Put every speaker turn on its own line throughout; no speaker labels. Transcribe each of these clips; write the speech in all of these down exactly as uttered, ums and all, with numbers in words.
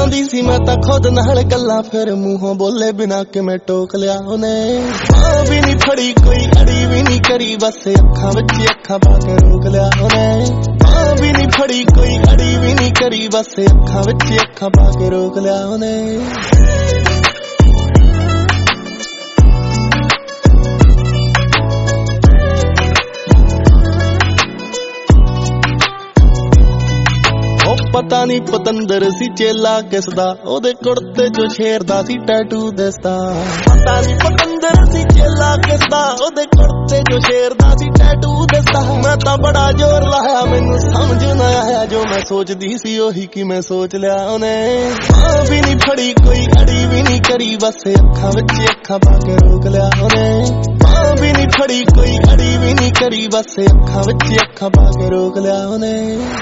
ਚਾਹੁੰਦੀ ਸੀ ਮੈਂ ਤਾਂ ਖੁਦ ਨਾਲ ਗੱਲਾਂ, ਫਿਰ ਮੂੰਹੋਂ ਬੋਲੇ ਬਿਨਾ ਕਿਵੇਂ ਟੋਕ ਲਿਆ ਉਹਨੇ। ਬਾਂਹ ਵੀ ਨੀ ਫੜੀ ਕੋਈ ਅੜੀ ਵੀ ਨੀ ਕਰੀ, ਬਸ ਅੱਖਾਂ ਵਿੱਚ ਅੱਖਾਂ ਪਾ ਕੇ ਰੋਕ ਲਿਆ ਉਹਨੇ। ਬਾਂਹ ਵੀ ਨੀ ਫੜੀ ਕੋਈ ਅੜੀ ਵੀ ਨੀ ਕਰੀ, ਬਸ ਅੱਖਾਂ ਵਿੱਚ ਅੱਖਾਂ ਪਾ ਕੇ ਰੋਕ ਲਿਆ ਉਹਨੇ। ਪਤਾ ਨੀ ਪਤੰਦਰ ਸੀ ਚੇਲਾ ਕਿਸਦਾ, ਉਹਦੇ ਕੁੜਤੇ ਚੋਂ ਸ਼ੇਰ ਦਾ ਸੀ ਟੈਟੂ ਦਿਸਦਾ। ਪਤਾ ਨੀ ਪਤੰਦਰ ਸੀ ਚੇਲਾ ਕਿਸਦਾ, ਉਹਦੇ ਕੁੜਤੇ ਚੋਂ ਸ਼ੇਰ ਦਾ ਸੀ ਟੈਟੂ ਦਿਸਦਾ। ਮੈਂ ਤਾਂ ਬੜਾ ਜ਼ੋਰ ਲਾਇਆ ਮੈਨੂੰ ਸਮਝ ਨਾ ਆਇਆ, ਜੋ ਮੈਂ ਸੋਚਦੀ ਸੀ ਉਹੀ ਕਿ ਮੈਂ ਸੋਚ ਲਿਆ ਉਹਨੇ। ਬਾਂਹ ਵੀ ਨੀ ਫੜੀ ਕੋਈ ਅੜੀ ਵੀ ਨੀ ਕਰੀ, ਬਸ ਅੱਖਾਂ ਵਿੱਚ ਅੱਖਾਂ ਪਾ ਕੇ ਰੋਕ ਲਿਆ ਉਹਨੇ। ਬਾਂਹ ਵੀ ਨੀ ਫੜੀ ਕੋਈ ਅੜੀ ਵੀ ਨੀ ਕਰੀ, ਬਸ ਅੱਖਾਂ ਵਿੱਚ ਅੱਖਾਂ ਪਾ ਕੇ ਰੋਕ ਲਿਆ ਉਹਨੇ।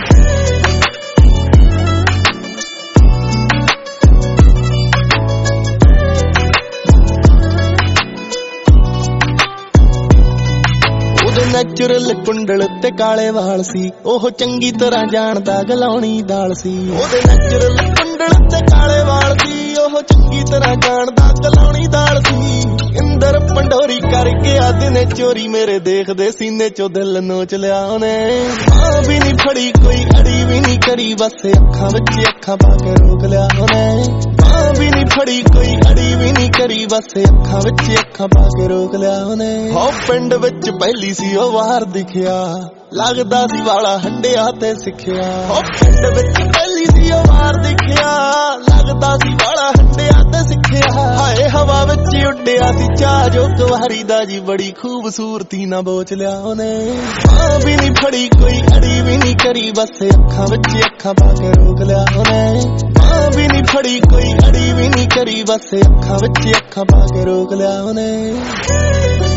ਨੈਚੁਰਲ ਕੁੰਡਲ ਤੇ ਕਾਲੇ ਵਾਲ ਸੀ, ਉਹ ਚੰਗੀ ਤਰ੍ਹਾਂ ਜਾਣਦਾ ਗਲਾਉਣੀ ਦਾਲ ਸੀ। ਉਹਦੇ ਨੈਚੁਰਲ ਕੁੰਡਲ ਤੇ ਕਾਲੇ ਵਾਲ ਸੀ, ਉਹ ਚੰਗੀ ਤਰ੍ਹਾਂ ਜਾਣਦਾ ਗਲਾਉਣੀ ਦਾਲ ਸੀ। ਇੰਦਰ ਪੰਡੋਰੀ ਕਰਕੇ ਆਦੇ ਨੇ ਚੋਰੀ, ਮੇਰੇ ਦੇਖਦੇ ਸੀਨੇ ਚੋਂ ਦਿਲ ਨੋਚ ਲਿਆ ਉਹਨੇ। ਬਾਂਹ ਵੀ ਨੀ ਫੜੀ ਕੋਈ ਅੜੀ ਵੀ ਨੀ ਕਰੀ, ਬਸ ਅੱਖਾਂ ਵਿੱਚ ਅੱਖਾਂ ਪਾ ਕੇ ਰੋਕ ਲਿਆ ਉਹਨੇ। ਬਾਂਹ ਵੀ ਨੀ ਫੜੀ ਕੋਈ ਅੜੀ ਵੀ ਨੀ ਕਰੀ, ਬਸ ਅੱਖਾਂ ਵਿੱਚ ਅੱਖਾਂ ਪਾ ਕੇ ਰੋਕ ਲਿਆ ਉਹਨੇ। ਹੋ ਪਿੰਡ ਵਿੱਚ ਪਹਿਲੀ ਸੀ ਉਹ ਵਾਰ ਦਿਖਿਆ, ਲੱਗਦਾ ਸੀ ਵਾਲਾ ਹੰਡਿਆ ਤੇ ਸਿੱਖਿਆ। ਹੋ ਪਿੰਡ ਵਿੱਚ ਪਹਿਲੀ ਸੀ ਉਹ ਵਾਰ ਦਿਖਿਆ, ਲੱਗਦਾ ਸੀ ਵਾਲਾ ਹੰਡਿਆ ਤੇ ਸਿੱਖਿਆ। ਹਾਏ ਹਵਾ ਵਿੱਚ ਉੱਡਿਆ ਸੀ ਚਾਹ ਜੋ ਕੁਵਾਰੀ ਦਾ ਜੀ, ਬੜੀ ਖੂਬਸੂਰਤੀ ਨਾ ਬੋਚ ਲਿਆ ਉਹਨੇ। ਬਾਂਹ ਵੀ ਨੀ ਫੜੀ ਕੋਈ ਅੜੀ ਵੀ ਨੀ ਕਰੀ, ਬਸ ਅੱਖਾਂ ਵਿੱਚ ਅੱਖਾਂ ਪਾ ਕੇ ਰੋਕ ਲਿਆ ਉਹਨੇ। ਬਾਂਹ ਵੀ ਨੀ ਫੜੀ ਕੋਈ ਅੜੀ ਵੀ ਨੀ ਕਰੀ, ਬਸ ਅੱਖਾਂ ਵਿੱਚ ਅੱਖਾਂ ਪਾ ਕੇ ਰੋਕ ਲਿਆ ਉਹਨੇ।